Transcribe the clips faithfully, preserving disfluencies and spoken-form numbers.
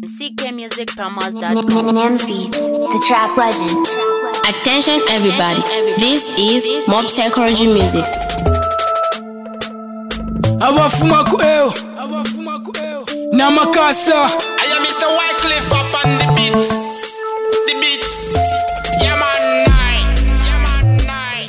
C K Music Promos dot com. Nems Beats, the trap legend. Attention everybody, this is Mob Psychology Music. Abafuma ku eo, abafuma ku eo. Namakasa. I am Mister Wycliffe up on the beats, the beats. Yeah man, night, yeah man, night.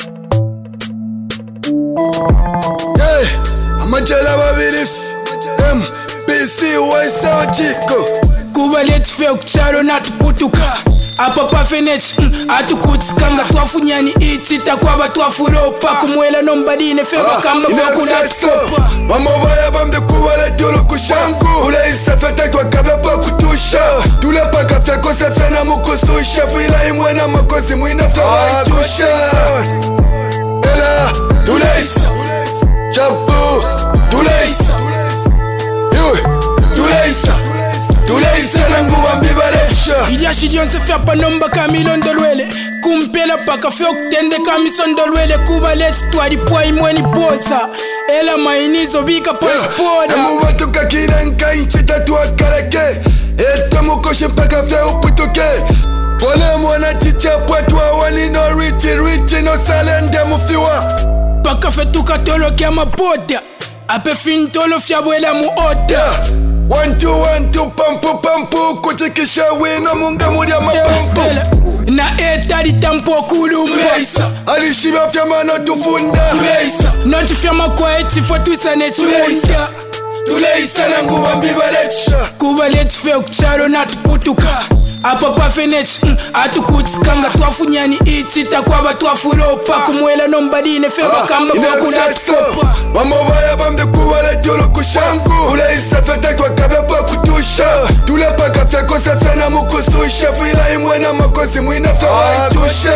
Hey, amajala babiri. M P C waisa chiko. Kuba let's fail kucharo natuputuka. Apa pafenech mm, atukutsikanga twafunyani iti takwaba twafuropa kumwela nombadine feba kamba vyokunatikopa Wamobaya bamde kubale tolo kushangu Ule isafeta kwa kabeba kutusha Tule paka fyako sefena mukususha Fila imwena makosi mwina ftawa itusha Ela, tule isa Chapu, tule isa Yue, tule isa Tule isa nangu wambibaresha Ijashi jonse fya panomba kamilo ndolwele Kumpela paka fyo kutende kamiso ndolwele Kuba let's twari pwa imweni posa Ela mainizo bika pasporda Emu watu kakina nka inchi tatu wakareke Eto mukoshe mpaka fya uputuke Pole mwana ticha pwatu wawani no richi richi no salende mufiwa Paka fe tukatolo kia mapoda Ape fintolo fya wela muota yeah. One two one two pampu pampu kutikisha wino munga mulia mapampu Na etari tampo kulumbe Alishibia fyama no tufunda Noti fyama kwa eti fo tuisane chimunda Tuleisa na nguba mbibarecha Kuba letu fe kucharo natuputuka Apa pafenech mm, atukutsikanga twafunyani iti takwaba twafuropa kumwela nombadine feba kamba vyokunatikopa Wamobaya bamde kubale tolo kushangu Ule isafeta kwa kabeba kutusha Tule paka fyako sefena mukususha Fila imwena makosi mwina ftawa itusha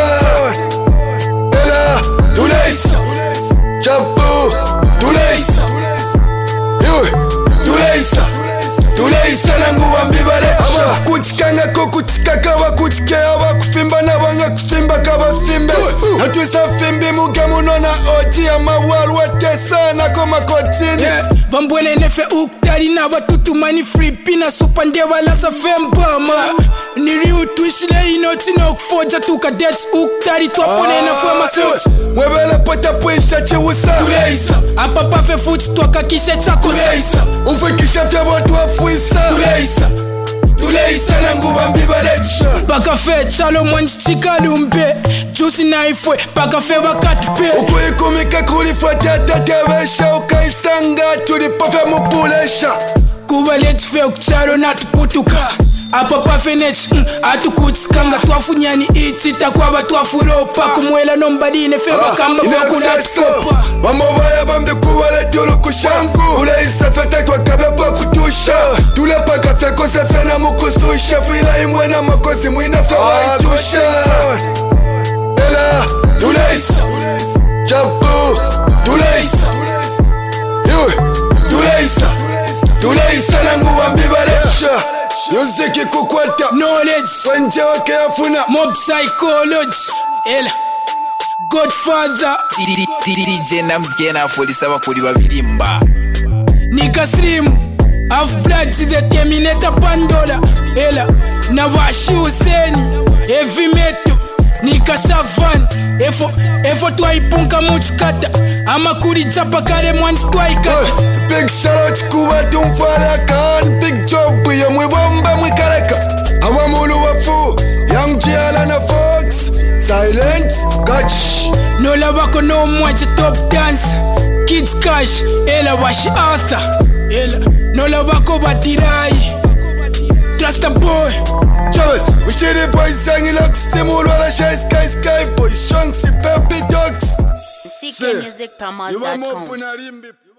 Ela, tule isa Chapu, tule isa Yue, tule isa Tule isa nangu wambibaresha Kutikanga ko kutikaka wakutike Awa kufimba na wanga kufimba kaba fimbe Natuisa fimbi muga munona oti Ama waru watesa na koma kotini yeah. Bambwene nefe uktari na watutu mani free pina Supa ndewa lasa fembama Niri utuishile inoti na ukufoja Tuka dets uktari tuwapone na fwema sochi Mwebele pota puisha chiwusa Tule isa Apa pafe futi tuwaka kishe chako Tule isa Ufikisha fya watu wafuisa Tule isa Tule isa na nguba mbibarecha Paka fe chalo mwanji chikalumbe Jusi na ifwe Paka fe wakatupe Ukuikumika kulifuata tatewesha Ukaisanga tulipofya mupulesha Kuba letu fe kucharo natuputuka Apa pafenech mm, atukutsikanga twafunyani iti takwaba twafuropa kumwela nombadine feba kamba vyokunatikopa Wamobaya bamde kubale tolo kushangu Ule isafeta kwa kabeba kutusha Tule paka fyako sefena mukususha Fila imwena makosi mwina ftawa itusha Ela, tule isa Chapu, tule isa Yue, tule isa Tule isa nangu wambibaresha Yuziki kukwata Knowledge Wenje wake afuna Mob Psychology Ela Godfather D J Nams gena polisa bakuri babirimba Nika Slim Half blood to the Terminator Pandola Ela Nawashi Huseni Heavy metal Nika Shavan Efo Efo twaipunka muchikata Ama kuri chapa kare mwanzi twaikata Big shout out kuba tumfala kan Big job ya mwibomba mwikareka Awa mulu wafu Young Giala na Fox Silent Catch Nola wako no mwache top dance Kids Cash Ela washi Arthur Ela Nola wako batirai Trust a boy Javel We share the boys singing like Stimul Wala shy sky sky boy Shanks the baby dogs C K Music Promos You dot want more com. punarimbi